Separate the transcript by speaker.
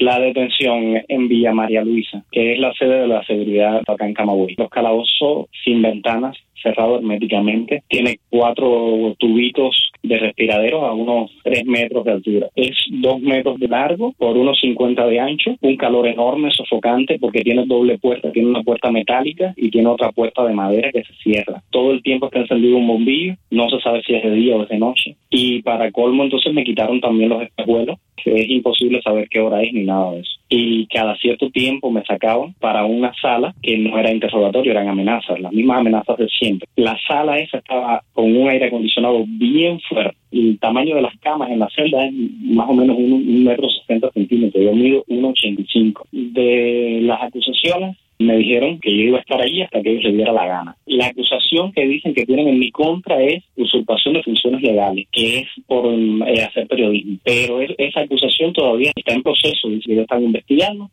Speaker 1: la detención en Villa María Luisa, que es la sede de la seguridad acá en Camagüey. Los calabozos sin ventanas, cerrado herméticamente, tiene 4 tubitos de respiradero a unos 3 metros de altura. Es 2 metros de largo por unos 50 de ancho, un calor enorme, sofocante, porque tiene doble puerta, tiene una puerta metálica y tiene otra puerta de madera que se cierra. Todo el tiempo está encendido un bombillo, no se sabe si es de día o es de noche. Y para colmo, entonces me quitaron también los espejuelos, que es imposible saber qué hora es ni nada de eso. Y cada cierto tiempo me sacaban para una sala que no era interrogatorio, eran amenazas, las mismas amenazas de siempre. La sala esa estaba con un aire acondicionado bien fuerte. El tamaño de las camas en la celda es más o menos 1,60 m. Yo mido 1,85. De las acusaciones, me dijeron que yo iba a estar ahí hasta que ellos les diera la gana. La acusación que dicen que tienen en mi contra es usurpación de funciones legales, que es por hacer periodismo. Pero esa acusación todavía está en proceso, y ellos están investigando